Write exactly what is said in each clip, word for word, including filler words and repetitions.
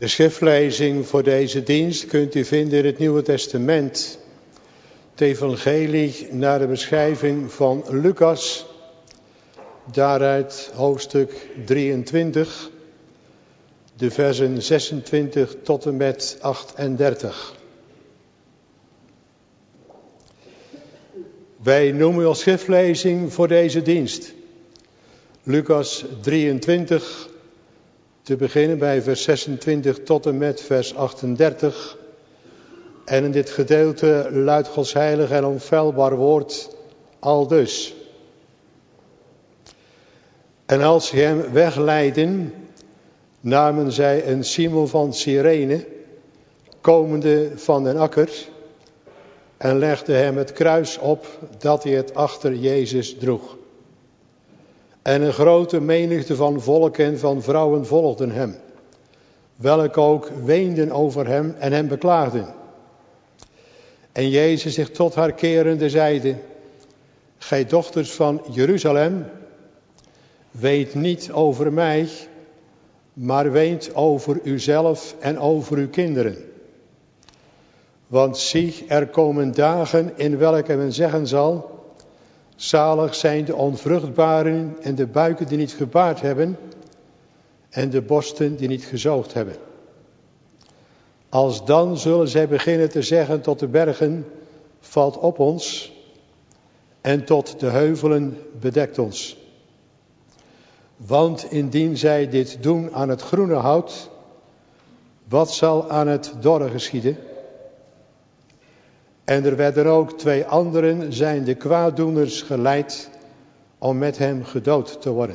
De schriftlezing voor deze dienst kunt u vinden in het Nieuwe Testament. Het evangelie naar de beschrijving van Lucas, daaruit hoofdstuk drieëntwintig, de versen zesentwintig tot en met achtendertig. Wij noemen als schriftlezing voor deze dienst Lucas drieëntwintig, te beginnen bij vers zesentwintig tot en met vers achtendertig. En in dit gedeelte luidt Gods heilig en onfeilbaar woord aldus. En als ze hem wegleidden, namen zij een Simon van Cyrene, komende van den akker, en legden hem het kruis op dat hij het achter Jezus droeg. En een grote menigte van volk en van vrouwen volgden hem, welke ook weenden over hem en hem beklaagden. En Jezus zich tot haar kerende zeide: Gij dochters van Jeruzalem, weet niet over mij, maar weent over uzelf en over uw kinderen. Want zie, er komen dagen in welke men zeggen zal: zalig zijn de onvruchtbaren en de buiken die niet gebaard hebben en de borsten die niet gezoogd hebben. Alsdan zullen zij beginnen te zeggen tot de bergen: valt op ons, en tot de heuvelen: bedekt ons. Want indien zij dit doen aan het groene hout, wat zal aan het dorre geschieden? En er werden ook twee anderen, zijn de kwaaddoeners, geleid om met hem gedood te worden.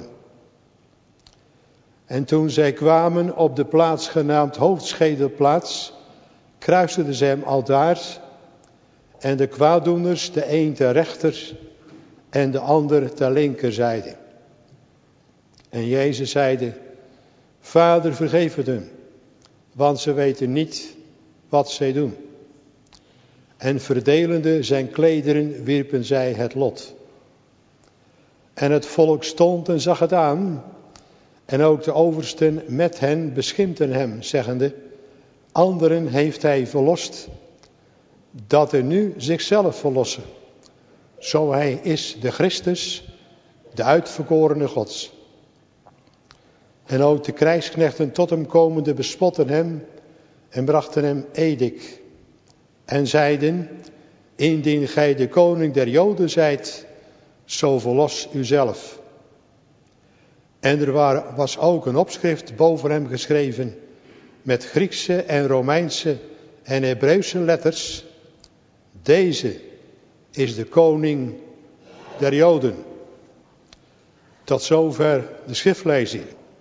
En toen zij kwamen op de plaats genaamd Hoofdschedelplaats, kruisten ze hem aldaar, en de kwaaddoeners, de een ter rechter en de ander ter linkerzijde. En Jezus zeide: Vader, vergeef het hem, want ze weten niet wat zij doen. En verdelende zijn klederen wierpen zij het lot. En het volk stond en zag het aan. En ook de oversten met hen beschimpten hem, zeggende: anderen heeft hij verlost, dat er nu zichzelf verlossen. Zo hij is de Christus, de uitverkorene Gods. En ook de krijgsknechten tot hem komende bespotten hem en brachten hem edik. En zeiden: indien gij de koning der Joden zijt, zo verlos uzelf. En er was ook een opschrift boven hem geschreven met Griekse en Romeinse en Hebreeuwse letters: deze is de koning der Joden. Tot zover de schriftlezing.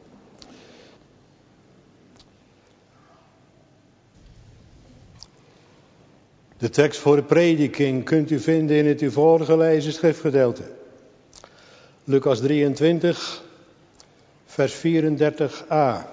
De tekst voor de prediking kunt u vinden in het u voorgelezen schriftgedeelte. Lucas drieëntwintig, vers vierendertig a.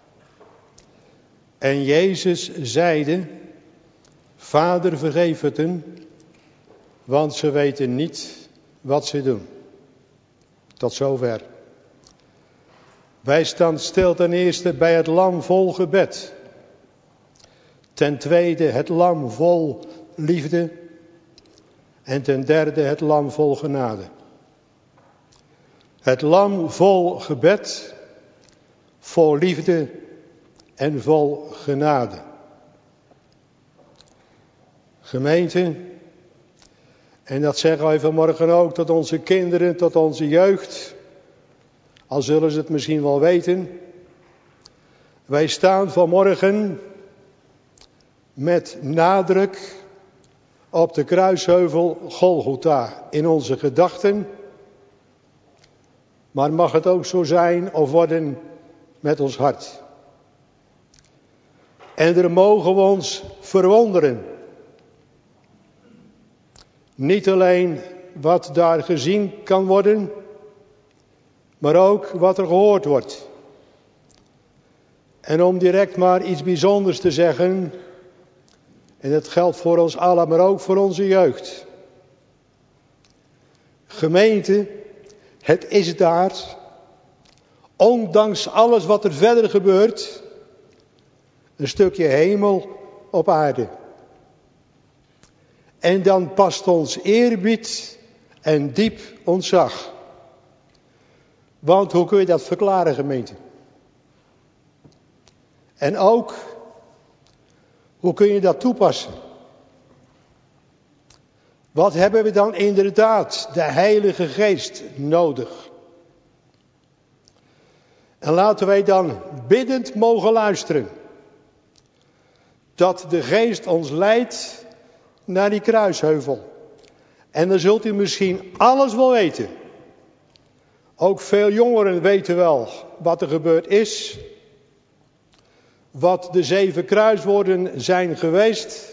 En Jezus zeide: Vader, vergeef het hen, want ze weten niet wat ze doen. Tot zover. Wij staan stil ten eerste bij het lam vol gebed. Ten tweede het lam vol liefde. En ten derde het lam vol genade. Het lam vol gebed, vol liefde en vol genade. Gemeente, en dat zeggen wij vanmorgen ook tot onze kinderen, tot onze jeugd, al zullen ze het misschien wel weten. Wij staan vanmorgen met nadruk op de kruisheuvel Golgotha in onze gedachten. Maar mag het ook zo zijn of worden met ons hart. En er mogen we ons verwonderen. Niet alleen wat daar gezien kan worden, maar ook wat er gehoord wordt. En om direct maar iets bijzonders te zeggen, en dat geldt voor ons allen, maar ook voor onze jeugd. Gemeente, het is daar, ondanks alles wat er verder gebeurt, Een stukje hemel op aarde. En dan past ons eerbied en diep ontzag. Want hoe kun je dat verklaren, gemeente? En ook, hoe kun je dat toepassen? Wat hebben we dan inderdaad, de Heilige Geest, nodig? En laten wij dan biddend mogen luisteren. Dat de Geest ons leidt naar die kruisheuvel. En dan zult u misschien alles wel weten. Ook veel jongeren weten wel wat er gebeurd is. Wat de zeven kruiswoorden zijn geweest.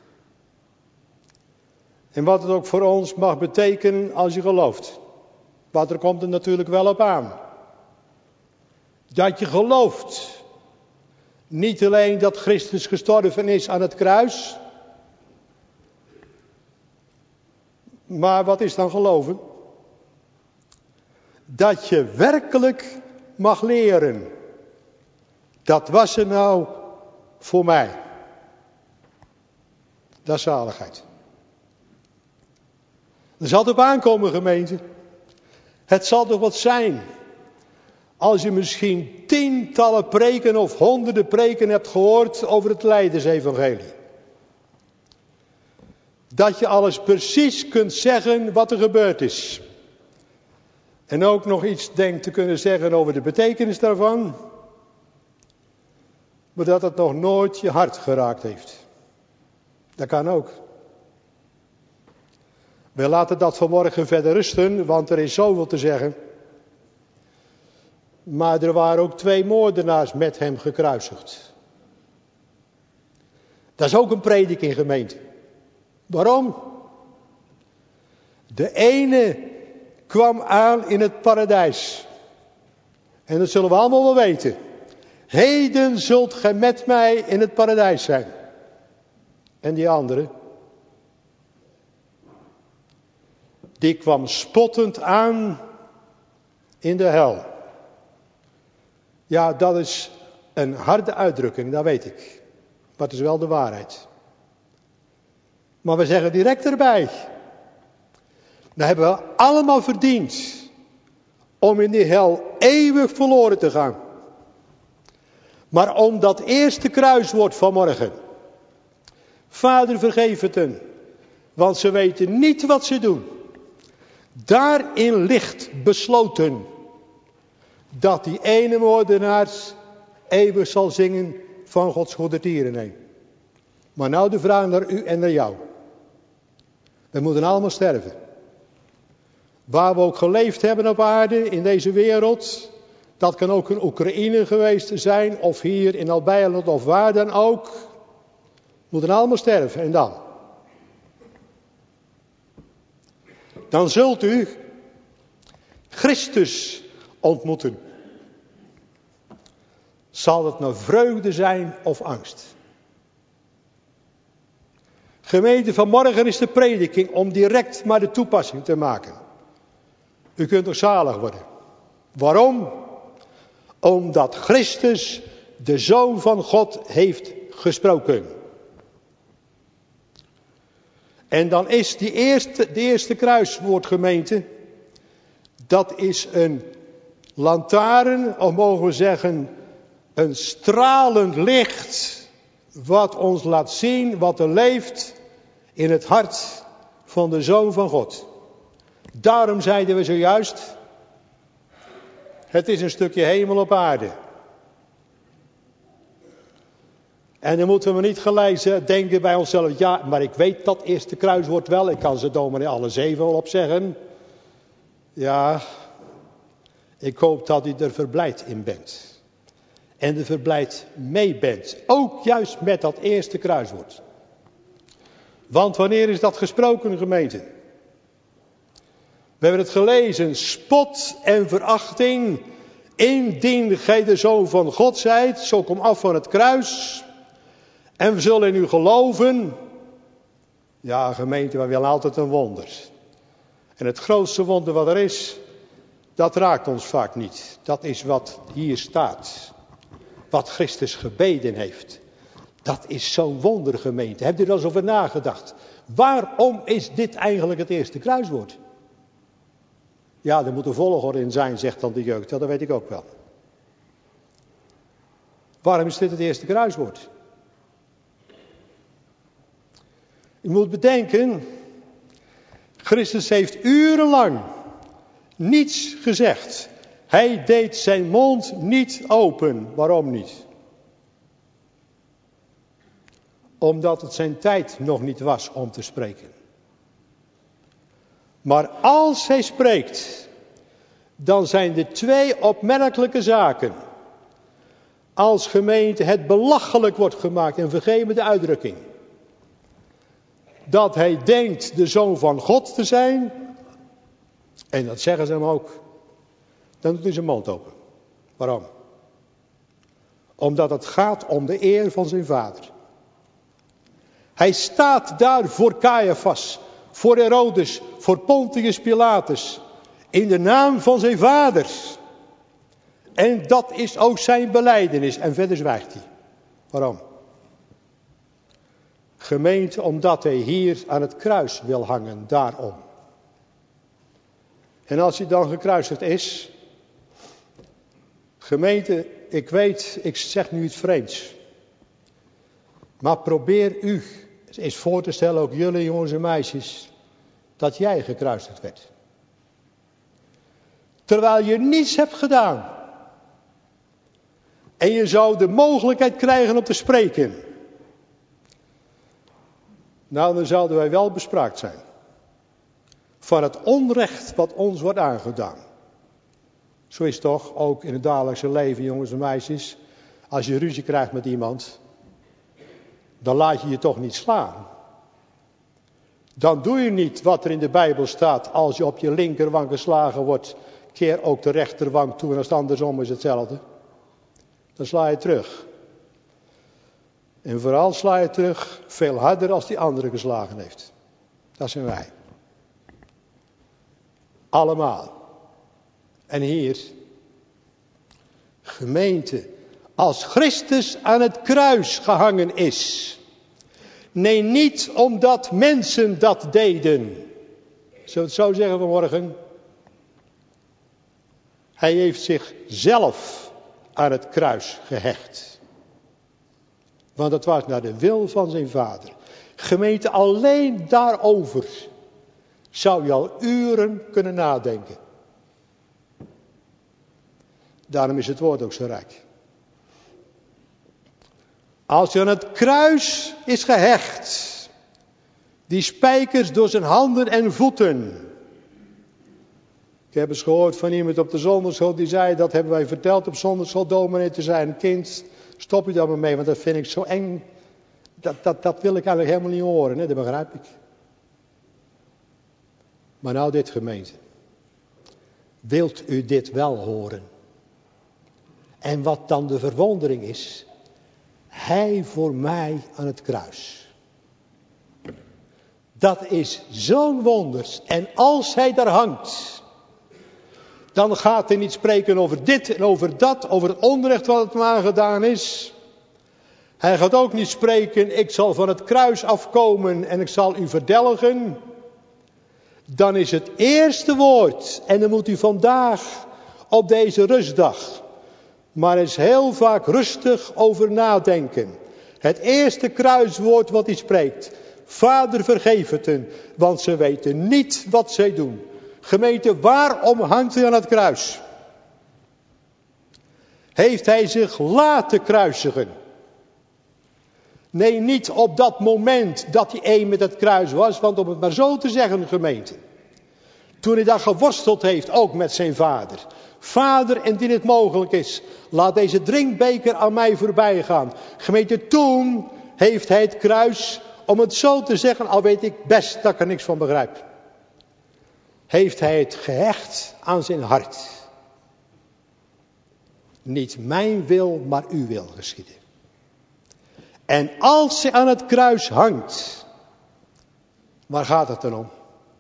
En wat het ook voor ons mag betekenen als je gelooft. Want er komt er natuurlijk wel op aan. Dat je gelooft. Niet alleen dat Christus gestorven is aan het kruis. Maar wat is dan geloven? Dat je werkelijk mag leren. Dat was er nou voor mij. Dat is zaligheid. Er zal het op aankomen, gemeente. Het zal toch wat zijn. Als je misschien tientallen preken of honderden preken hebt gehoord over het lijdensevangelie. Dat je alles precies kunt zeggen wat er gebeurd is. En ook nog iets denkt te kunnen zeggen over de betekenis daarvan. Maar dat het nog nooit je hart geraakt heeft. Dat kan ook. We laten dat vanmorgen verder rusten, want er is zoveel te zeggen. Maar er waren ook twee moordenaars met hem gekruisigd. Dat is ook een prediking, gemeente. Waarom? De ene kwam aan in het paradijs. En dat zullen we allemaal wel weten. Heden zult gij met mij in het paradijs zijn. En die andere? Die kwam spottend aan in de hel. Ja, dat is een harde uitdrukking, dat weet ik. Maar het is wel de waarheid. Maar we zeggen direct erbij. Dan hebben we allemaal verdiend om in die hel eeuwig verloren te gaan. Maar om dat eerste kruiswoord vanmorgen. Vader, vergeef het hen, want ze weten niet wat ze doen. Daarin ligt besloten dat die ene moordenaar eeuwig zal zingen van Gods goedertieren heen. Maar nou de vraag naar u en naar jou. We moeten allemaal sterven. Waar we ook geleefd hebben op aarde, in deze wereld. Dat kan ook in Oekraïne geweest zijn, of hier in Albeiland, of waar dan ook. We moeten allemaal sterven, en dan? Dan zult u Christus ontmoeten. Zal het nou vreugde zijn of angst? Gemeente, vanmorgen is de prediking om direct maar de toepassing te maken. U kunt toch zalig worden. Waarom? Omdat Christus, de Zoon van God, heeft gesproken. En dan is die eerste, de eerste kruiswoordgemeente, dat is een lantaarn, of mogen we zeggen, een stralend licht, wat ons laat zien wat er leeft in het hart van de Zoon van God. Daarom zeiden we zojuist, het is een stukje hemel op aarde. En dan moeten we niet gelijk denken bij onszelf, ja, maar ik weet dat eerste kruiswoord wel, ik kan ze dominee alle zeven wel opzeggen. Ja, ik hoop dat u er verblijd in bent. En er verblijd mee bent, ook juist met dat eerste kruiswoord. Want wanneer is dat gesproken, gemeente? We hebben het gelezen, spot en verachting, indien gij de Zoon van God zijt, zo kom af van het kruis. En we zullen in u geloven. Ja, gemeente, we willen altijd een wonder. En het grootste wonder wat er is, dat raakt ons vaak niet. Dat is wat hier staat. Wat Christus gebeden heeft. Dat is zo'n wonder, gemeente. Hebt u er eens over nagedacht? Waarom is dit eigenlijk het eerste kruiswoord? Ja, er moet een volgorde in zijn, zegt dan de jeugd. Ja, dat weet ik ook wel. Waarom is dit het eerste kruiswoord? U moet bedenken, Christus heeft urenlang niets gezegd. Hij deed zijn mond niet open. Waarom niet? Omdat het zijn tijd nog niet was om te spreken. Maar als hij spreekt, dan zijn er twee opmerkelijke zaken. Als gemeente het belachelijk wordt gemaakt, en vergeef me de uitdrukking. Dat hij denkt de Zoon van God te zijn. En dat zeggen ze hem ook. Dan doet hij zijn mond open. Waarom? Omdat het gaat om de eer van zijn vader. Hij staat daar voor Caiaphas, voor Herodes, voor Pontius Pilatus. In de naam van zijn vader. En dat is ook zijn belijdenis. En verder zwijgt hij. Waarom? Gemeente, omdat hij hier aan het kruis wil hangen. Daarom. En als hij dan gekruisigd is. Gemeente, ik weet, ik zeg nu iets vreemds. Maar probeer u eens voor te stellen, ook jullie jongens en meisjes, dat jij gekruisigd werd. Terwijl je niets hebt gedaan. En je zou de mogelijkheid krijgen om te spreken. Nou, dan zouden wij wel bespraakt zijn. Van het onrecht wat ons wordt aangedaan. Zo is het toch ook in het dagelijkse leven, jongens en meisjes. Als je ruzie krijgt met iemand, dan laat je je toch niet slaan. Dan doe je niet wat er in de Bijbel staat. Als je op je linkerwang geslagen wordt, keer ook de rechterwang toe. En als het andersom is hetzelfde. Dan sla je terug. En vooral sla je terug veel harder als die andere geslagen heeft. Dat zijn wij. Allemaal. En hier, gemeente, als Christus aan het kruis gehangen is. Nee, niet omdat mensen dat deden. Zullen we het zo zeggen vanmorgen? Hij heeft zichzelf aan het kruis gehecht. Want het was naar de wil van zijn vader. Gemeente, alleen daarover zou je al uren kunnen nadenken. Daarom is het woord ook zo rijk. Als hij aan het kruis is gehecht, die spijkers door zijn handen en voeten. Ik heb eens gehoord van iemand op de zondagschool die zei, dat hebben wij verteld op zondagschool, dominee te zijn. Kind, stop je daar maar mee, want dat vind ik zo eng. Dat, dat, dat wil ik eigenlijk helemaal niet horen, hè? Dat begrijp ik. Maar nou dit, gemeente. Wilt u dit wel horen? En wat dan de verwondering is, hij voor mij aan het kruis. Dat is zo'n wonders. En als hij daar hangt, dan gaat hij niet spreken over dit en over dat, over het onrecht wat het hem aangedaan is. Hij gaat ook niet spreken, ik zal van het kruis afkomen en ik zal u verdelgen. Dan is het eerste woord, en dan moet u vandaag op deze rustdag maar eens heel vaak rustig over nadenken. Het eerste kruiswoord wat hij spreekt. Vader, vergeef het hen, want ze weten niet wat zij doen. Gemeente, waarom hangt hij aan het kruis? Heeft hij zich laten kruisigen? Nee, niet op dat moment dat hij één met het kruis was, want om het maar zo te zeggen, gemeente. Toen hij daar geworsteld heeft, ook met zijn vader. Vader, indien het mogelijk is, laat deze drinkbeker aan mij voorbij gaan. Gemeente, toen heeft hij het kruis, om het zo te zeggen, al weet ik best dat ik er niks van begrijp. Heeft hij het gehecht aan zijn hart. Niet mijn wil, maar uw wil geschieden. En als hij aan het kruis hangt, waar gaat het dan om?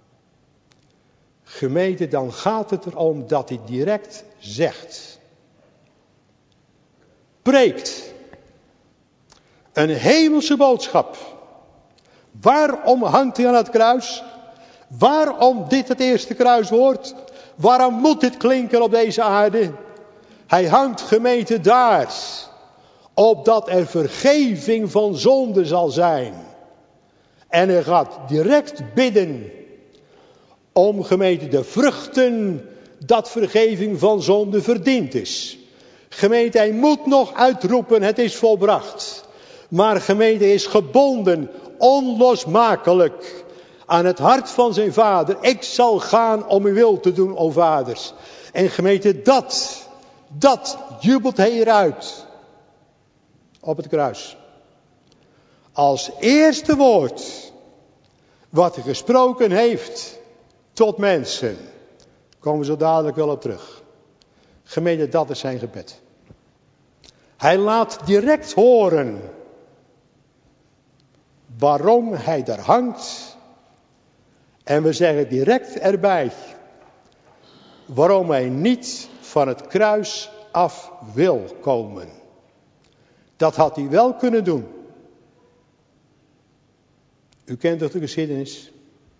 Gemeente, dan gaat het erom dat hij direct zegt. Preekt. Een hemelse boodschap. Waarom hangt hij aan het kruis? Waarom dit het eerste kruiswoord? Waarom moet dit klinken op deze aarde? Hij hangt, gemeente, daar. Opdat er vergeving van zonde zal zijn. En hij gaat direct bidden. Om, gemeente, de vruchten dat vergeving van zonde verdiend is. Gemeente, hij moet nog uitroepen, het is volbracht. Maar gemeente is gebonden, onlosmakelijk, aan het hart van zijn vader. Ik zal gaan om uw wil te doen, o vaders. En gemeente, dat, dat jubelt hij eruit. Op het kruis. Als eerste woord, wat hij gesproken heeft tot mensen. Komen we zo dadelijk wel op terug. Gemeente, dat is zijn gebed. Hij laat direct horen waarom hij daar hangt. En we zeggen direct erbij waarom hij niet van het kruis af wil komen. Dat had hij wel kunnen doen. U kent toch de geschiedenis?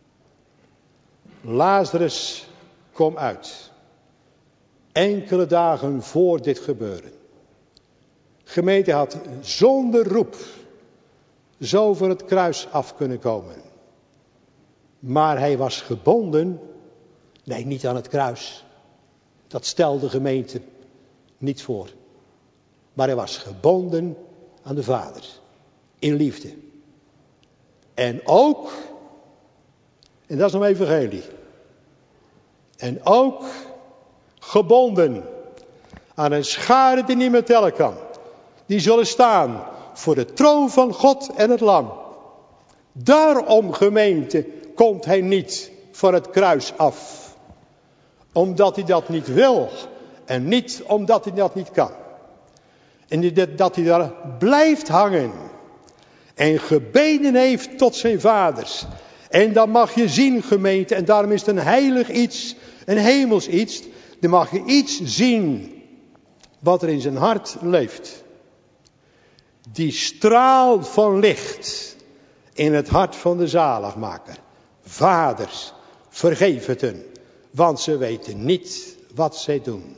Lazarus kwam uit. Enkele dagen voor dit gebeuren. Gemeente had zonder roep zo van het kruis af kunnen komen. Maar hij was gebonden, nee, niet aan het kruis. Dat stelde de gemeente niet voor. Maar hij was gebonden aan de Vader. In liefde. En ook, en dat is nog evangelie. En ook gebonden aan een schare die niet meer tellen kan. Die zullen staan voor de troon van God en het Lam. Daarom, gemeente, komt hij niet van het kruis af. Omdat hij dat niet wil. En niet omdat hij dat niet kan. En dat hij daar blijft hangen. En gebeden heeft tot zijn vaders. En dan mag je zien, gemeente, en daarom is het een heilig iets, een hemels iets. Dan mag je iets zien wat er in zijn hart leeft. Die straal van licht in het hart van de zaligmaker. Vaders, vergeef het hen, want ze weten niet wat zij doen.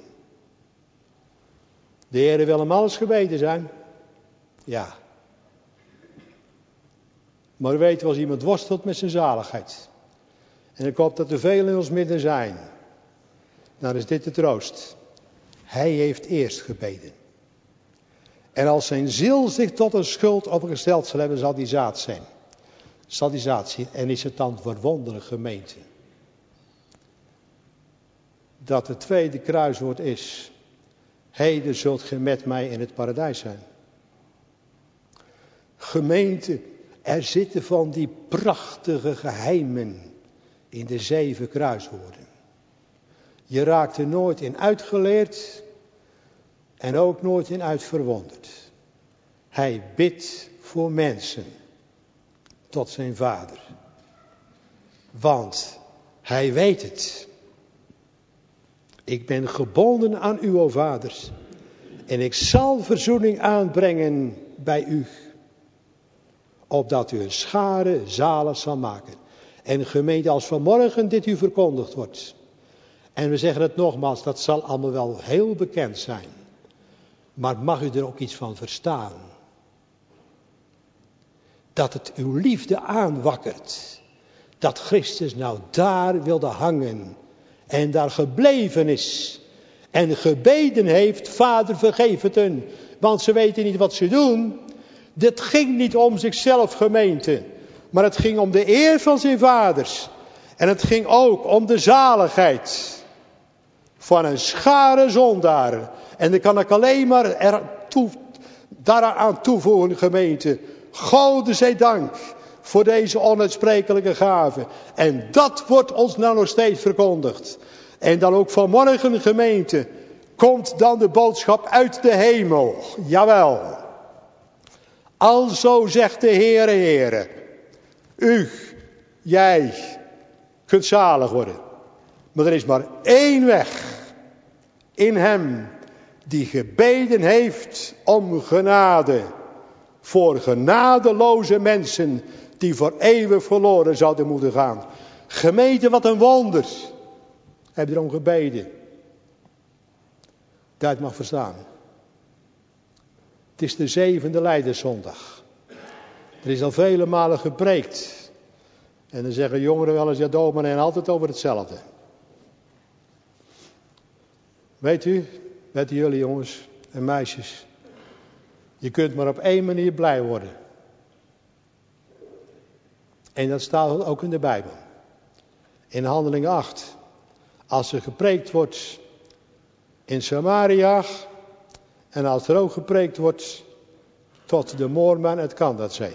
De Heere wil hem alles gebeden zijn. Ja. Maar weet als iemand worstelt met zijn zaligheid. En ik hoop dat er veel in ons midden zijn. Dan is dit de troost. Hij heeft eerst gebeden. En als zijn ziel zich tot een schuld opgesteld zal hebben, zal die zaad zijn. Zal die zaad zien. En is het dan verwonderlijk, gemeente. Dat het tweede kruiswoord is. Heden zult ge met mij in het paradijs zijn. Gemeente, er zitten van die prachtige geheimen in de zeven kruiswoorden. Je raakt er nooit in uitgeleerd en ook nooit in uitverwonderd. Hij bidt voor mensen tot zijn vader. Want hij weet het. Ik ben gebonden aan u, o vaders. En ik zal verzoening aanbrengen bij u. Opdat u een schare zalig zal maken. En gemeente, als vanmorgen dit u verkondigd wordt. En we zeggen het nogmaals, dat zal allemaal wel heel bekend zijn. Maar mag u er ook iets van verstaan? Dat het uw liefde aanwakkert. Dat Christus nou daar wilde hangen. En daar gebleven is. En gebeden heeft, Vader vergeef het hun. Want ze weten niet wat ze doen. Dit ging niet om zichzelf, gemeente. Maar het ging om de eer van zijn vaders. En het ging ook om de zaligheid. Van een schare zondaren. En dan kan ik alleen maar er toe, daaraan toevoegen, gemeente. Gode zij dank voor deze onuitsprekelijke gave. En dat wordt ons nou nog steeds verkondigd. En dan ook vanmorgen, gemeente, komt dan de boodschap uit de hemel. Jawel. Alzo zegt de Heere, Heere. U, jij, kunt zalig worden. Maar er is maar één weg. In hem die gebeden heeft om genade. voor genadeloze mensen die voor eeuwig verloren zouden moeten gaan. Gemeente, wat een wonder. Heb je erom gebeden? Dat je het mag verstaan. Het is de zevende Lijdenszondag. Er is al vele malen gepreekt. En dan zeggen jongeren wel eens, ja dominee, en altijd over hetzelfde. Weet u, weten jullie jongens en meisjes, je kunt maar op één manier blij worden. En dat staat ook in de Bijbel. In Handelingen acht. Als er gepreekt wordt in Samaria en als er ook gepreekt wordt tot de Moorman het Kandatzee.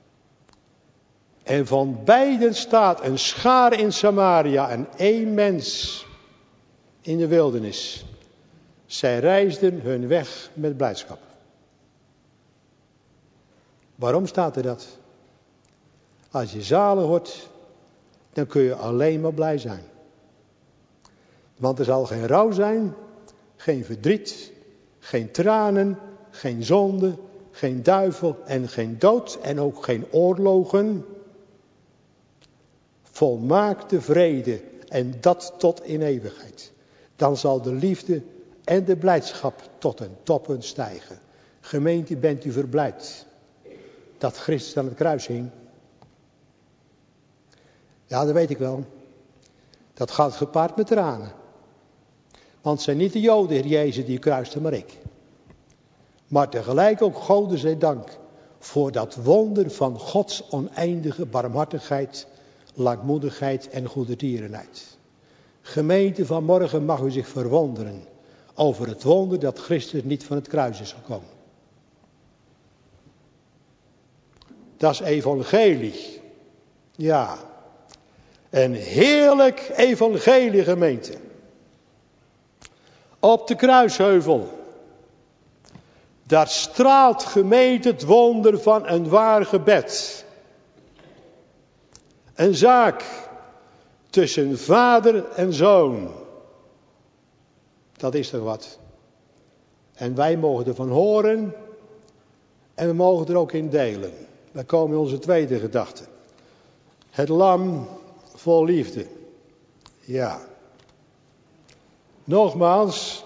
En van beiden staat een schaar in Samaria en één mens in de wildernis. Zij reisden hun weg met blijdschap. Waarom staat er dat? Als je zalig wordt, dan kun je alleen maar blij zijn. Want er zal geen rouw zijn, geen verdriet, geen tranen, geen zonde, geen duivel en geen dood en ook geen oorlogen. Volmaakte vrede en dat tot in eeuwigheid. Dan zal de liefde en de blijdschap tot een toppunt stijgen. Gemeente, bent u verblijd dat Christus aan het kruis hing? Ja, dat weet ik wel. Dat gaat gepaard met tranen. Want het zijn niet de Joden, Heer Jezus, die kruisten, maar ik. Maar tegelijk ook Gode zij dank voor dat wonder van Gods oneindige barmhartigheid, langmoedigheid en goedertierenheid. Gemeente, vanmorgen mag u zich verwonderen over het wonder dat Christus niet van het kruis is gekomen. Dat is evangelie. Ja. Een heerlijk evangelie, gemeente. Op de kruisheuvel. Daar straalt, gemeente, het wonder van een waar gebed. Een zaak tussen vader en zoon. Dat is toch wat. En wij mogen ervan horen. En we mogen er ook in delen. Dan komen onze tweede gedachte. Het lam vol liefde. Ja. Nogmaals.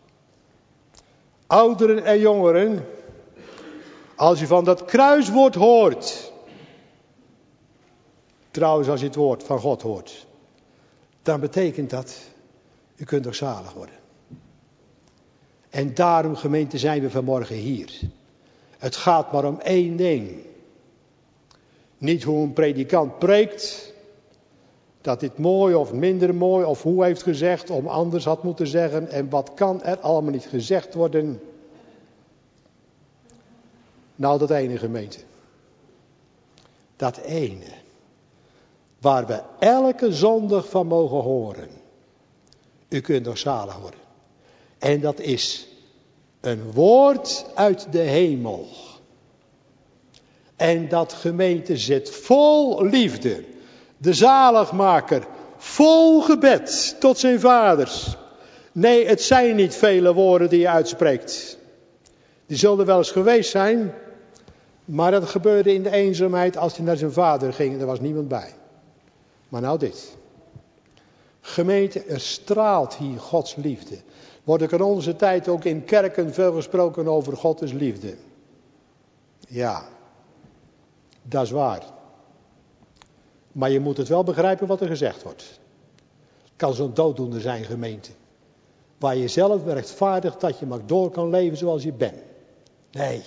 Ouderen en jongeren. Als u van dat kruiswoord hoort. Trouwens, als je het woord van God hoort. Dan betekent dat. U kunt toch zalig worden. En daarom, gemeente, zijn we vanmorgen hier. Het gaat maar om één ding. Niet hoe een predikant preekt. Dat dit mooi of minder mooi of hoe heeft gezegd om anders had moeten zeggen. En wat kan er allemaal niet gezegd worden. Nou, dat ene, gemeente. Dat ene. Waar we elke zondag van mogen horen. U kunt nog zalig worden. En dat is een woord uit de hemel. En dat, gemeente, zit vol liefde. De zaligmaker, vol gebed tot zijn vaders. Nee, het zijn niet vele woorden die je uitspreekt. Die zullen wel eens geweest zijn. Maar dat gebeurde in de eenzaamheid als hij naar zijn vader ging. Er was niemand bij. Maar nou dit. Gemeente, er straalt hier Gods liefde. Wordt er in onze tijd ook in kerken veel gesproken over Gods liefde. Ja, dat is waar. Maar je moet het wel begrijpen wat er gezegd wordt. Het kan zo'n dooddoener zijn, gemeente. Waar je zelf rechtvaardigt dat je maar door kan leven zoals je bent. Nee.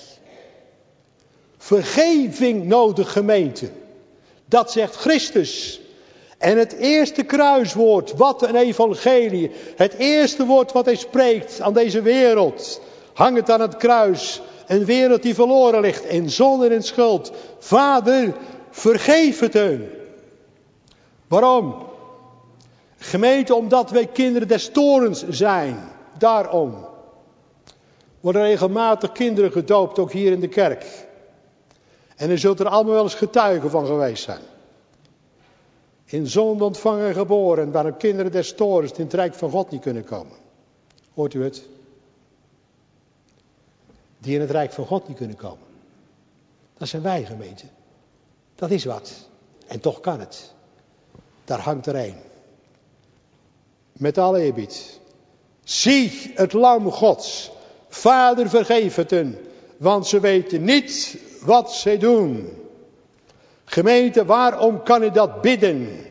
Vergeving nodig, gemeente. Dat zegt Christus. En het eerste kruiswoord, wat een evangelie. Het eerste woord wat hij spreekt aan deze wereld. Hangend aan het kruis. Een wereld die verloren ligt in zonde en in schuld. Vader, vergeef het hun. Waarom? Gemeente, omdat wij kinderen des torens zijn. Daarom. Worden regelmatig kinderen gedoopt, ook hier in de kerk. En er zult er allemaal wel eens getuigen van geweest zijn. In zonde ontvangen en geboren, waarom kinderen des torens die in het rijk van God niet kunnen komen. Hoort u het? Die in het rijk van God niet kunnen komen. Dat zijn wij, gemeente. Dat is wat. En toch kan het. Daar hangt er een. Met alle eerbied. Zie het lam Gods. Vader, vergeef het hun. Want ze weten niet wat zij doen. Gemeente, waarom kan ik dat bidden?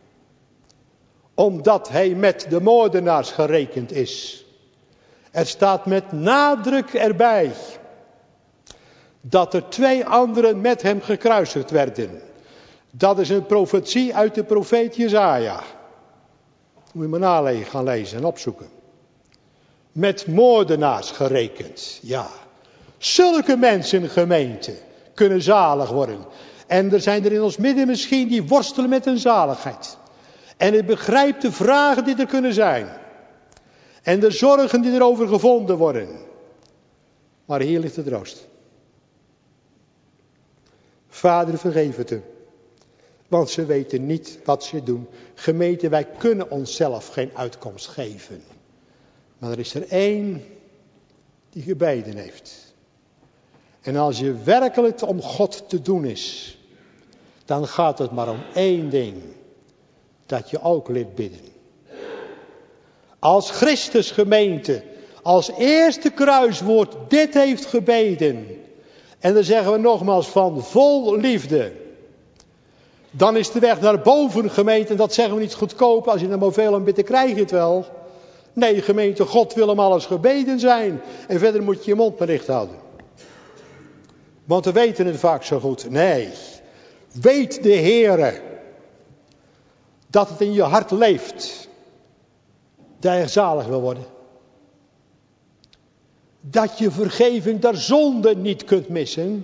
Omdat hij met de moordenaars gerekend is. Er staat met nadruk erbij dat er twee anderen met hem gekruisigd werden. Dat is een profetie uit de profeet Jesaja. Moet je maar nalezen, gaan lezen en opzoeken. Met moordenaars gerekend, ja. Zulke mensen, gemeente, kunnen zalig worden. En er zijn er in ons midden misschien die worstelen met hun zaligheid. En ik begrijp de vragen die er kunnen zijn. En de zorgen die erover gevonden worden. Maar hier ligt de troost. Vader, vergeef het hem. Want ze weten niet wat ze doen. Gemeente, wij kunnen onszelf geen uitkomst geven. Maar er is er één die gebeden heeft. En als je werkelijk om God te doen is, dan gaat het maar om één ding. Dat je ook leert bidden. Als Christus, gemeente, als eerste kruiswoord dit heeft gebeden. En dan zeggen we nogmaals van vol liefde. Dan is de weg naar boven, gemeente, en dat zeggen we niet goedkoop. Als je er maar veel aan bidt, dan krijg je het wel. Nee, gemeente, God wil hem alles gebeden zijn. En verder moet je je mond maar dicht houden. Want we weten het vaak zo goed. Nee, weet de Heere dat het in je hart leeft. Dat je zalig wil worden. Dat je vergeving der zonde niet kunt missen.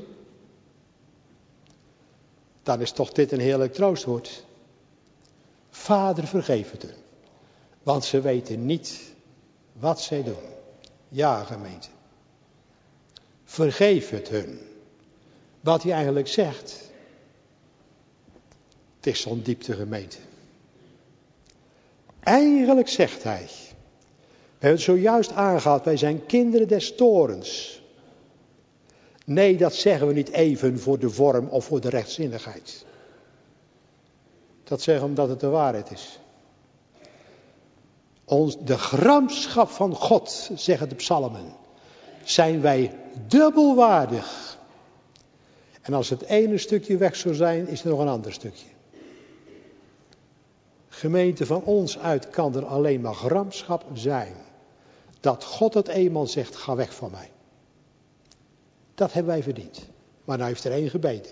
Dan is toch dit een heerlijk troostwoord. Vader, vergeef het hun. Want ze weten niet wat zij doen. Ja, gemeente. Vergeef het hun. Wat hij eigenlijk zegt. Het is zo'n diepte, gemeente. Eigenlijk zegt hij. We hebben het zojuist aangehaald. Wij zijn kinderen des torens. Nee, dat zeggen we niet even voor de vorm of voor de rechtzinnigheid. Dat zeggen we omdat het de waarheid is. Ons, de gramschap van God, zeggen de psalmen, zijn wij dubbelwaardig. En als het ene stukje weg zou zijn, is er nog een ander stukje. Gemeente, van ons uit kan er alleen maar gramschap zijn. Dat God het eenmaal zegt, ga weg van mij. Dat hebben wij verdiend. Maar nou heeft er één gebeden.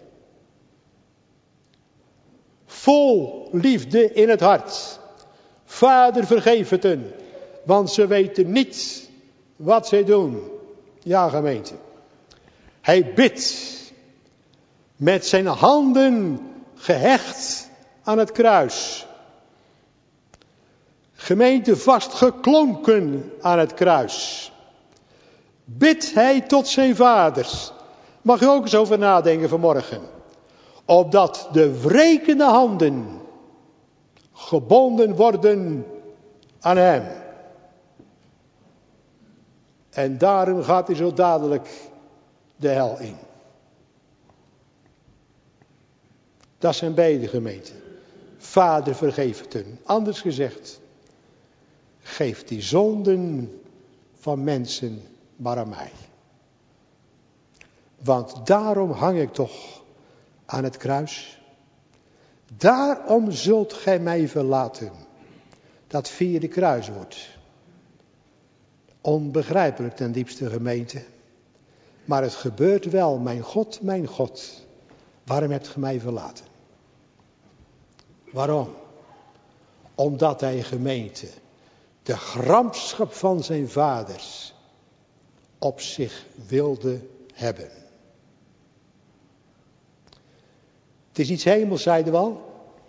Vol liefde in het hart. Vader, vergeef het hen. Want ze weten niet wat zij doen. Ja, gemeente. Hij bidt. Met zijn handen gehecht aan het kruis. Gemeente, vastgeklonken aan het kruis. Bidt hij tot zijn vaders. Mag je ook eens over nadenken vanmorgen. Opdat de wrekende handen gebonden worden aan hem. En daarom gaat hij zo dadelijk de hel in. Dat is zijn bede, gemeente. Vader, vergeef het hun. Anders gezegd. Geef die zonden van mensen maar aan mij. Want daarom hang ik toch aan het kruis. Daarom zult gij mij verlaten. Dat vierde kruiswoord. Onbegrijpelijk ten diepste, gemeente. Maar het gebeurt wel, mijn God, mijn God. Waarom hebt gij mij verlaten? Waarom? Omdat hij, gemeente, de gramschap van zijn vaders op zich wilde hebben. Het is iets hemels, zeiden we al.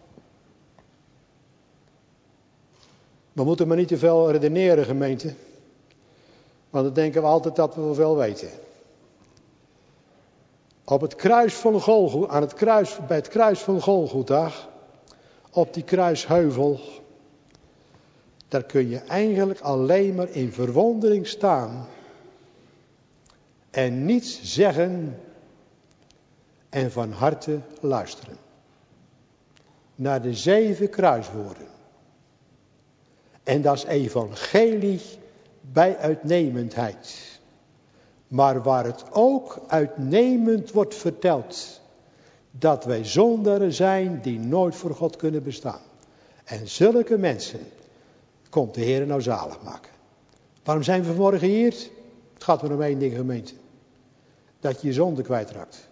We moeten maar niet te veel redeneren, gemeente. Want dan denken we altijd dat we wel veel weten. Op het kruis van Golgotha, aan het kruis, bij het kruis van Golgotha, op die kruisheuvel, daar kun je eigenlijk alleen maar in verwondering staan en niets zeggen en van harte luisteren. Naar de zeven kruiswoorden. En dat is evangelie bij uitnemendheid. Maar waar het ook uitnemend wordt verteld. Dat wij zondaren zijn die nooit voor God kunnen bestaan. En zulke mensen komt de Heer nou zalig maken. Waarom zijn we vanmorgen hier? Het gaat maar om één ding, gemeente. Dat je je zonde kwijtraakt.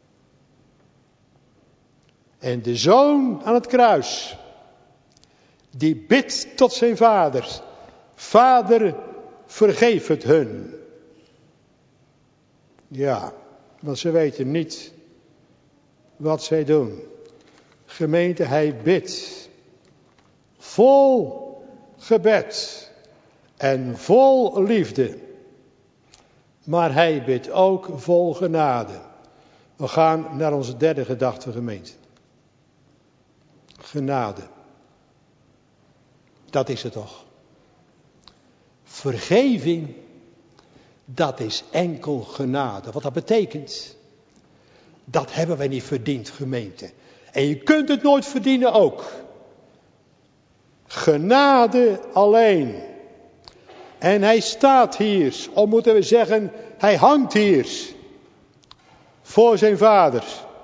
En de zoon aan het kruis. Die bidt tot zijn vader. Vader, vergeef het hun. Ja, want ze weten niet wat zij doen. Gemeente, hij bidt. Vol gebed. En vol liefde. Maar hij bidt ook vol genade. We gaan naar onze derde gedachte, gemeente. Genade. Dat is het toch. Vergeving, dat is enkel genade. Wat dat betekent, dat hebben wij niet verdiend, gemeente. En je kunt het nooit verdienen ook. Genade alleen. En hij staat hier, of moeten we zeggen, hij hangt hier. Voor zijn vader.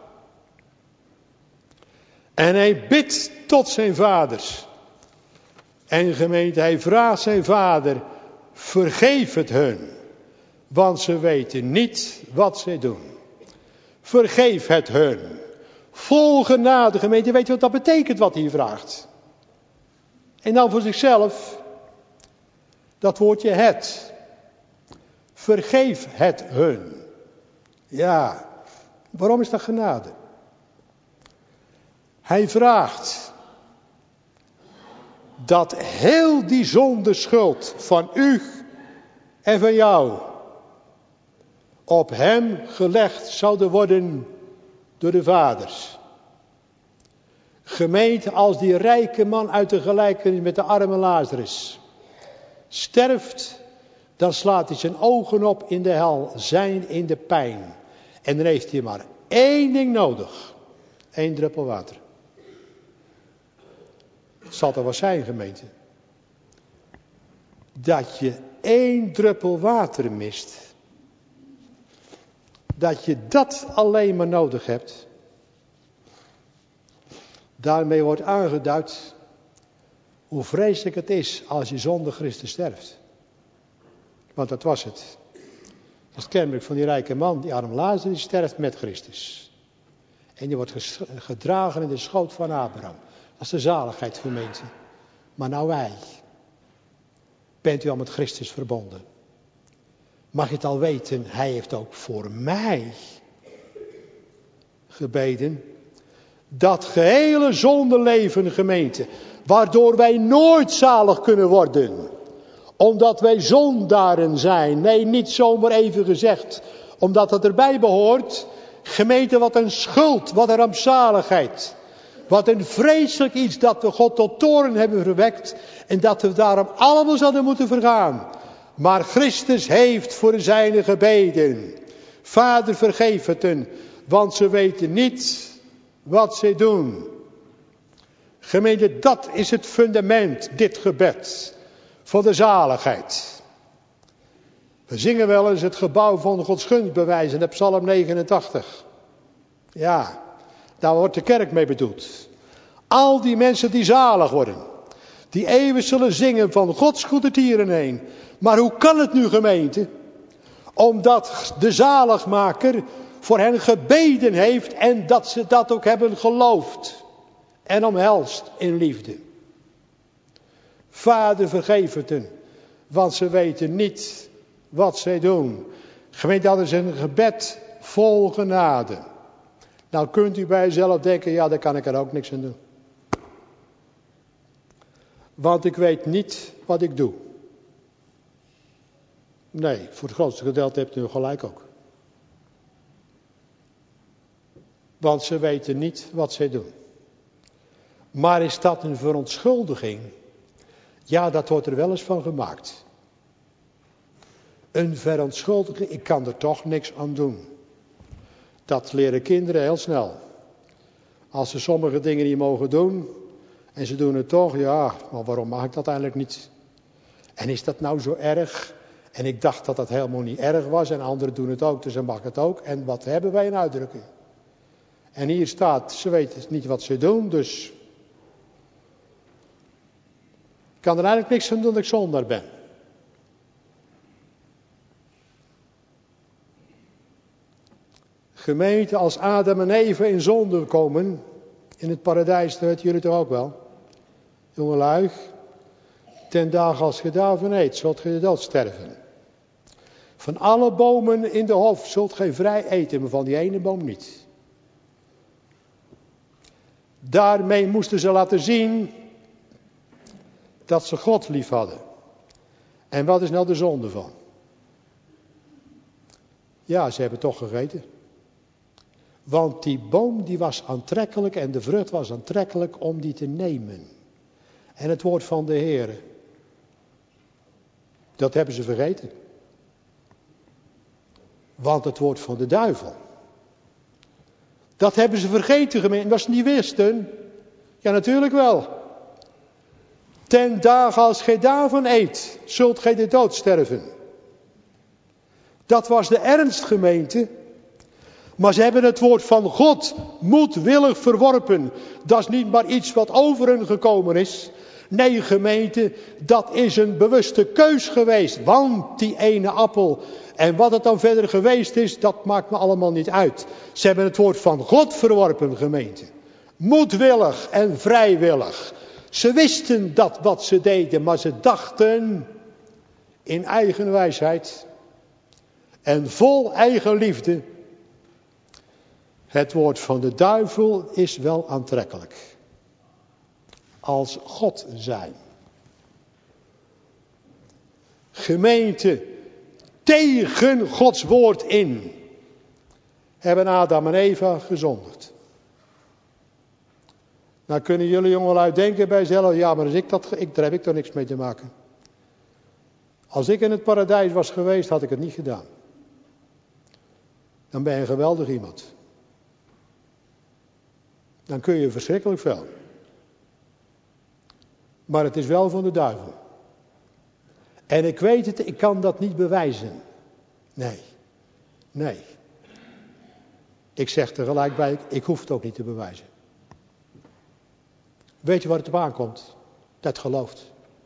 En hij bidt tot zijn vader. En gemeente, hij vraagt zijn vader, vergeef het hun. Want ze weten niet wat zij doen. Vergeef het hun. Vol genade, gemeente, weet je wat dat betekent wat hij vraagt? En dan voor zichzelf, dat woordje het. Vergeef het hun. Ja, waarom is dat genade? Hij vraagt dat heel die zondeschuld van u en van jou op hem gelegd zouden worden door de vaders. Gemeente, als die rijke man uit de gelijkenis met de arme Lazarus sterft, dan slaat hij zijn ogen op in de hel, zijn in de pijn. En dan heeft hij maar één ding nodig. Eén druppel water. Het zal toch wel zijn, gemeente. Dat je één druppel water mist. Dat je dat alleen maar nodig hebt. Daarmee wordt aangeduid hoe vreselijk het is als je zonder Christus sterft. Want dat was het. Dat is het kenmerk van die rijke man, die arme Lazarus, die sterft met Christus. En die wordt gedragen in de schoot van Abraham. Dat is de zaligheid, gemeente. Maar nou wij. Bent u al met Christus verbonden? Mag je het al weten, hij heeft ook voor mij gebeden. Dat gehele zondeleven, gemeente. Waardoor wij nooit zalig kunnen worden. Omdat wij zondaren zijn. Nee, niet zomaar even gezegd. Omdat het erbij behoort. Gemeente, wat een schuld, wat een rampzaligheid. Wat een vreselijk iets dat we God tot toorn hebben verwekt. En dat we daarom allemaal zouden moeten vergaan. Maar Christus heeft voor zijne gebeden. Vader, vergeef het hen. Want ze weten niet wat ze doen. Gemeente, dat is het fundament, dit gebed. Van de zaligheid. We zingen wel eens het gebouw van Gods gunst bewijzen. In Psalm negenentachtig. Ja, daar wordt de kerk mee bedoeld. Al die mensen die zalig worden. Die eeuwig zullen zingen van Gods goede tieren heen. Maar hoe kan het nu, gemeente? Omdat de zaligmaker voor hen gebeden heeft. En dat ze dat ook hebben geloofd. En omhelst in liefde. Vader, vergeef het hen. Want ze weten niet wat zij doen. Gemeente, dat is een gebed vol genade. Nou kunt u bij jezelf denken, ja, daar kan ik er ook niks aan doen. Want ik weet niet wat ik doe. Nee, voor het grootste gedeelte hebt u gelijk ook. Want ze weten niet wat zij doen. Maar is dat een verontschuldiging? Ja, dat wordt er wel eens van gemaakt. Een verontschuldiging, ik kan er toch niks aan doen. Dat leren kinderen heel snel. Als ze sommige dingen niet mogen doen en ze doen het toch, ja, maar waarom mag ik dat eigenlijk niet? En is dat nou zo erg? En ik dacht dat dat helemaal niet erg was en anderen doen het ook, dus dan mag het ook. En wat hebben wij een uitdrukking? En hier staat, ze weten niet wat ze doen, dus ik kan er eigenlijk niks aan doen dat ik zondaar ben. Gemeente, als Adam en Eva in zonde komen, in het paradijs, dat weten jullie toch ook wel. Jongelui, ten dagen als je daarvan eet, zult je de dood sterven. Van alle bomen in de hof zult gij vrij eten, maar van die ene boom niet. Daarmee moesten ze laten zien dat ze God lief hadden. En wat is nou de zonde van? Ja, ze hebben toch gegeten. Want die boom die was aantrekkelijk en de vrucht was aantrekkelijk om die te nemen. En het woord van de Heer, dat hebben ze vergeten. Want het woord van de duivel, dat hebben ze vergeten, gemeente. Dat ze niet wisten. Ja, natuurlijk wel. Ten dagen als gij daarvan eet, zult gij de dood sterven. Dat was de ernst, gemeente. Maar ze hebben het woord van God moedwillig verworpen. Dat is niet maar iets wat over hen gekomen is. Nee, gemeente, dat is een bewuste keus geweest. Want die ene appel, en wat het dan verder geweest is, dat maakt me allemaal niet uit. Ze hebben het woord van God verworpen, gemeente. Moedwillig en vrijwillig. Ze wisten dat wat ze deden, maar ze dachten in eigen wijsheid en vol eigen liefde. Het woord van de duivel is wel aantrekkelijk. Als God zijn. Gemeente, tegen Gods woord in hebben Adam en Eva gezondigd. Nou kunnen jullie jongelui denken bij jezelf, ja maar als ik dat, ik, daar heb ik toch niks mee te maken. Als ik in het paradijs was geweest, had ik het niet gedaan. Dan ben je een geweldig iemand. Dan kun je verschrikkelijk veel. Maar het is wel van de duivel. En ik weet het, ik kan dat niet bewijzen. Nee. Nee. Ik zeg tegelijk bij, ik hoef het ook niet te bewijzen. Weet je waar het op aankomt? Dat gelooft.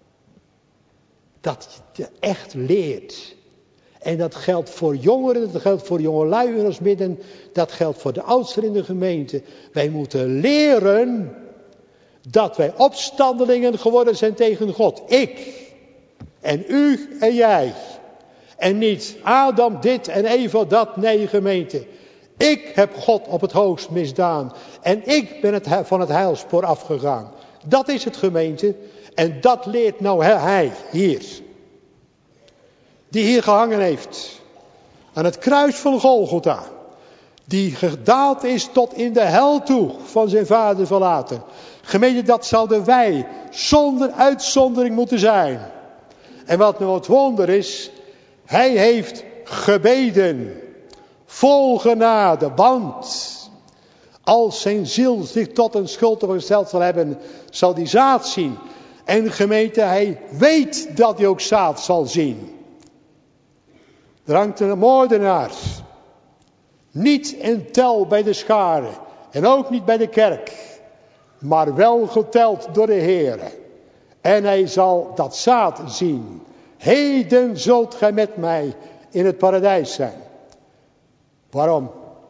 Dat je echt leert. En dat geldt voor jongeren, dat geldt voor jongelui in ons midden. Dat geldt voor de oudsten in de gemeente. Wij moeten leren dat wij opstandelingen geworden zijn tegen God. Ik en u en jij. En niet Adam dit en Eva dat. Nee, gemeente. Ik heb God op het hoogst misdaan. En ik ben het van het heilspoor afgegaan. Dat is het, gemeente. En dat leert nou hij hier. Die hier gehangen heeft. Aan het kruis van Golgotha. Die gedaald is tot in de hel toe van zijn vader verlaten. Gemeente, dat zouden wij zonder uitzondering moeten zijn. En wat nou het wonder is, hij heeft gebeden. Vol genade, want als zijn ziel zich tot een schuld gesteld zal hebben, zal die zaad zien. En gemeente, hij weet dat hij ook zaad zal zien. Er hangt een moordenaar. Niet in tel bij de scharen. En ook niet bij de kerk. Maar wel geteld door de Heer. En hij zal dat zaad zien. Heden zult gij met mij in het paradijs zijn. Waarom?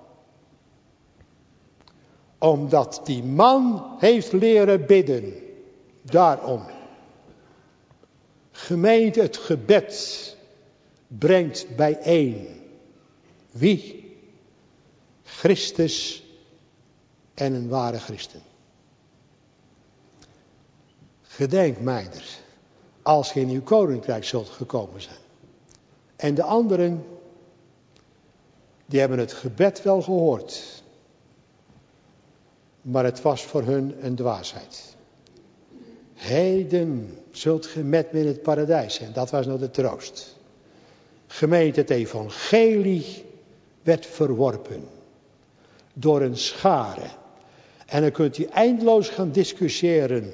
Omdat die man heeft leren bidden. Daarom. Gemeente, het gebed brengt bijeen. Wie? Christus en een ware christen. Gedenk mijner, als ge in uw koninkrijk zult gekomen zijn. En de anderen, die hebben het gebed wel gehoord. Maar het was voor hun een dwaasheid. Heden zult ge met me in het paradijs zijn. Dat was nou de troost. Gemeente, het evangelie werd verworpen. door een schare. En dan kunt u eindeloos gaan discussiëren.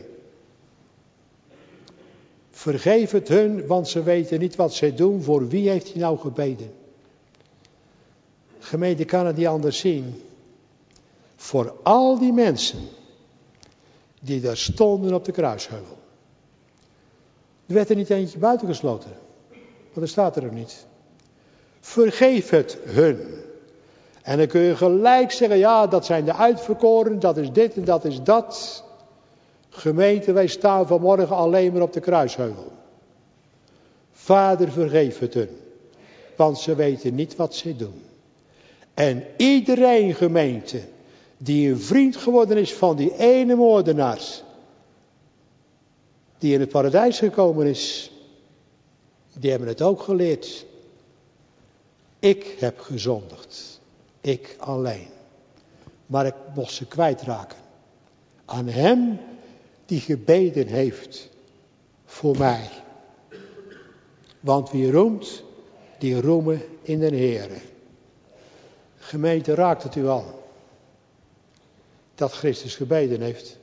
Vergeef het hun, want ze weten niet wat zij doen. Voor wie heeft hij nou gebeden? Gemeente kan het niet anders zien. Voor al die mensen die daar stonden op de kruisheuvel. Er werd er niet eentje buitengesloten. Want er staat er ook niet. Vergeef het hun. En dan kun je gelijk zeggen, ja, dat zijn de uitverkoren, dat is dit en dat is dat. Gemeente, wij staan vanmorgen alleen maar op de kruisheuvel. Vader, vergeef het hun. Want ze weten niet wat ze doen. En iedereen, gemeente, die een vriend geworden is van die ene moordenaar, die in het paradijs gekomen is, die hebben het ook geleerd. Ik heb gezondigd. Ik alleen. Maar ik mocht ze kwijtraken. Aan hem die gebeden heeft voor mij. Want wie roemt, die roemen in den Heere. Gemeente, raakt het u al dat Christus gebeden heeft?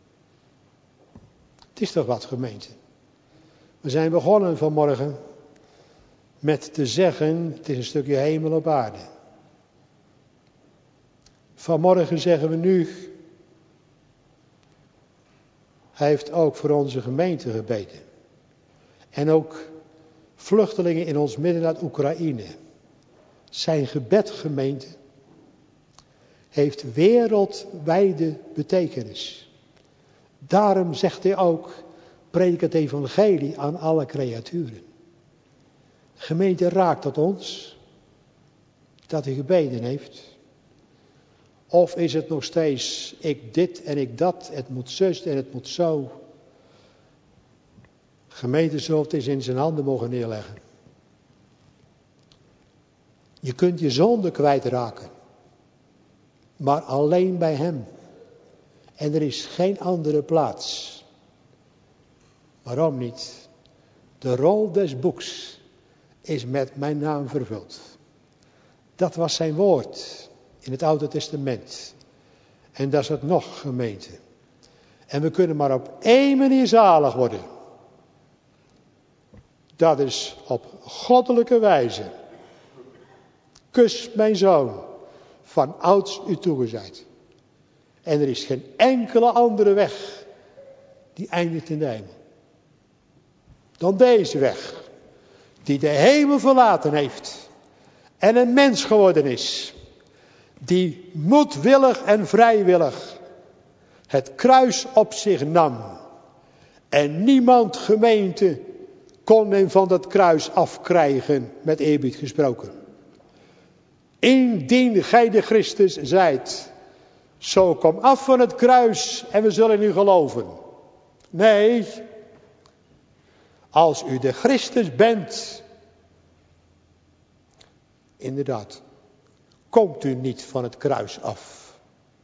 Het is toch wat, gemeente? We zijn begonnen vanmorgen met te zeggen, het is een stukje hemel op aarde. Vanmorgen zeggen we nu, hij heeft ook voor onze gemeente gebeden. En ook vluchtelingen in ons midden uit Oekraïne. Zijn gebed, gemeente, heeft wereldwijde betekenis. Daarom zegt hij ook, predik het evangelie aan alle creaturen. Gemeente, raakt dat ons? Dat hij gebeden heeft? Of is het nog steeds, ik dit en ik dat, het moet zus en het moet zo. Gemeente, zult het eens in zijn handen mogen neerleggen. Je kunt je zonde kwijtraken. Maar alleen bij hem. En er is geen andere plaats. Waarom niet? De rol des boeks is met mijn naam vervuld. Dat was zijn woord in het Oude Testament. En dat is het nog, gemeente. En we kunnen maar op één manier zalig worden. Dat is op goddelijke wijze. Kus mijn zoon, van ouds u toegezeid. En er is geen enkele andere weg die eindigt in de hemel. Dan deze weg, die de hemel verlaten heeft en een mens geworden is, die moedwillig en vrijwillig het kruis op zich nam. En niemand, gemeente, kon hem van dat kruis afkrijgen, met eerbied gesproken. Indien gij de Christus zijt, zo kom af van het kruis en we zullen u geloven. Nee, als u de Christus bent, inderdaad, komt u niet van het kruis af.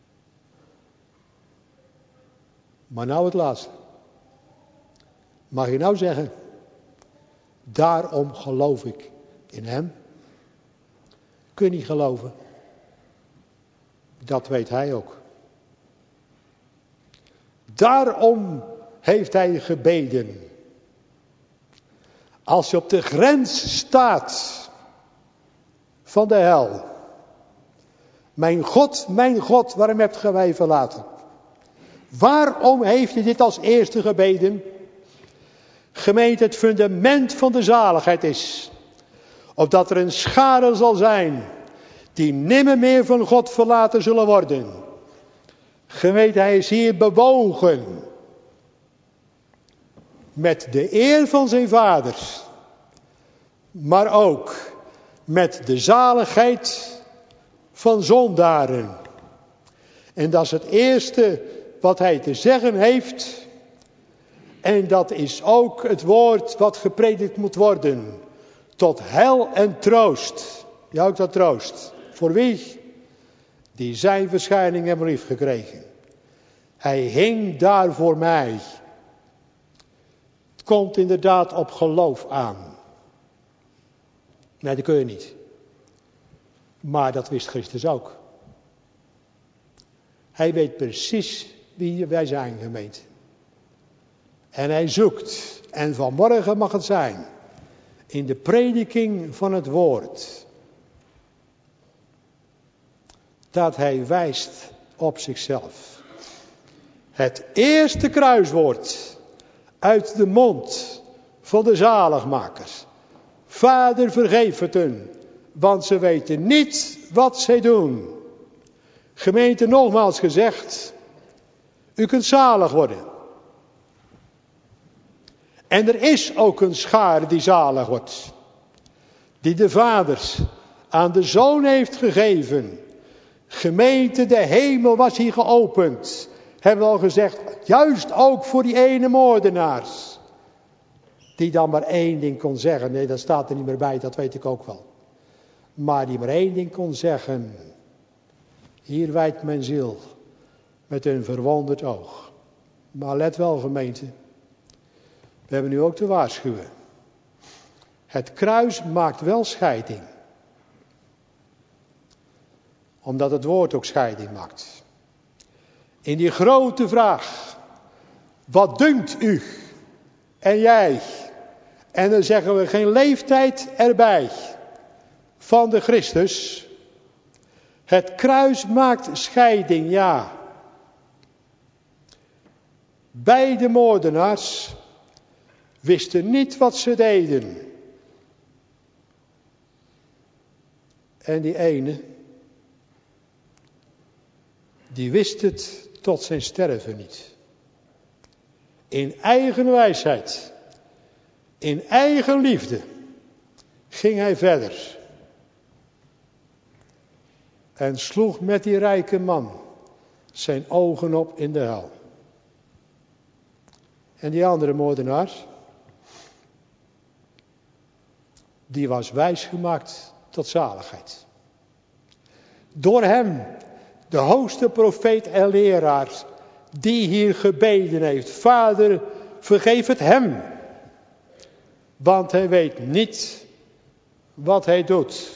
Maar nou het laatste. Mag je nou zeggen, daarom geloof ik in hem? Kun je niet geloven? Dat weet hij ook. Daarom heeft hij gebeden. Als je op de grens staat van de hel. Mijn God, mijn God, waarom hebt gij mij verlaten? Waarom heeft hij dit als eerste gebeden? Gemeente, het fundament van de zaligheid is, opdat er een schare zal zijn, die nimmer meer van God verlaten zullen worden. Gemeente, hij is hier bewogen met de eer van zijn vaders, maar ook met de zaligheid van zondaren. En dat is het eerste wat hij te zeggen heeft. En dat is ook het woord wat gepredikt moet worden. Tot heil en troost. Ja, ook dat troost. Voor wie? Die zijn verschijning hebben lief gekregen. Hij hing daar voor mij. Het komt inderdaad op geloof aan. Nee, dat kun je niet. Maar dat wist Christus ook. Hij weet precies wie wij zijn, gemeente. En hij zoekt. En vanmorgen mag het zijn. In de prediking van het woord. Dat hij wijst op zichzelf. Het eerste kruiswoord uit de mond van de zaligmakers. Vader, vergeef het hun, want ze weten niet wat zij doen. Gemeente, nogmaals gezegd, u kunt zalig worden. En er is ook een schaar die zalig wordt. Die de Vader aan de Zoon heeft gegeven. Gemeente, de hemel was hier geopend. Hebben we al gezegd, juist ook voor die ene moordenaars. Die dan maar één ding kon zeggen. Nee, dat staat er niet meer bij, dat weet ik ook wel. Maar die maar één ding kon zeggen. Hier wijdt mijn ziel met een verwonderd oog. Maar let wel, gemeente. We hebben nu ook te waarschuwen. Het kruis maakt wel scheiding. Omdat het woord ook scheiding maakt. In die grote vraag. Wat dunkt u en jij? En dan zeggen we geen leeftijd erbij. Van de Christus. Het kruis maakt scheiding, ja. Beide moordenaars wisten niet wat ze deden. En die ene, die wist het tot zijn sterven niet. In eigen wijsheid, in eigen liefde, ging hij verder. En sloeg met die rijke man zijn ogen op in de hel. En die andere moordenaar, die was wijsgemaakt tot zaligheid. Door hem, de hoogste profeet en leraar, die hier gebeden heeft. Vader, vergeef het hem. Want hij weet niet wat hij doet.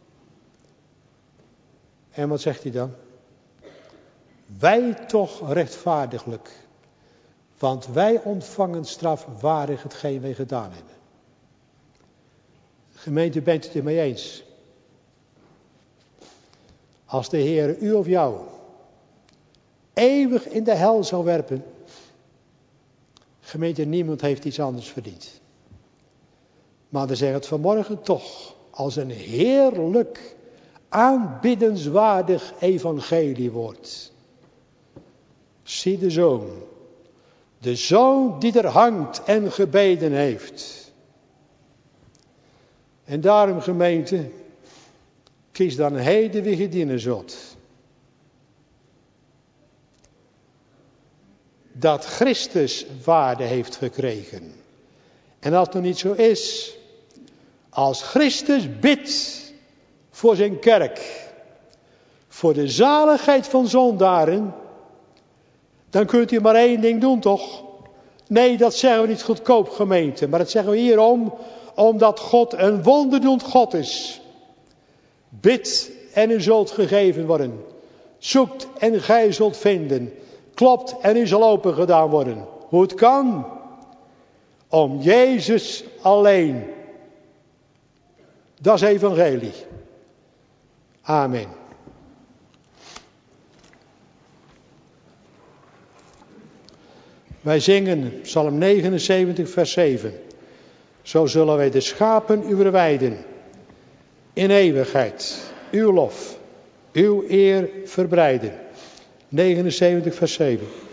En wat zegt hij dan? Wij toch rechtvaardiglijk. Want wij ontvangen strafwaardig hetgeen wij gedaan hebben. Gemeente, bent u het ermee eens? Als de Heer u of jou eeuwig in de hel zou werpen. Gemeente, niemand heeft iets anders verdiend. Maar we zeggen het vanmorgen toch als een heerlijk, aanbiddenswaardig evangeliewoord. Zie de Zoon. De Zoon die er hangt en gebeden heeft. En daarom, gemeente, kies dan heden wie je dienen zult. Dat Christus waarde heeft gekregen. En als het nog niet zo is, als Christus bidt voor zijn kerk, voor de zaligheid van zondaren, dan kunt u maar één ding doen, toch? Nee, dat zeggen we niet goedkoop, gemeente, maar dat zeggen we hierom, omdat God een wonderdoend God is. Bid en u zult gegeven worden. Zoekt en gij zult vinden. Klopt en u zal open gedaan worden. Hoe het kan? Om Jezus alleen. Dat is evangelie. Amen. Wij zingen Psalm negenenzeventig vers zeven. Zo zullen wij de schapen uw weiden. In eeuwigheid uw lof, uw eer verbreiden. negenenzeventig vers zeven.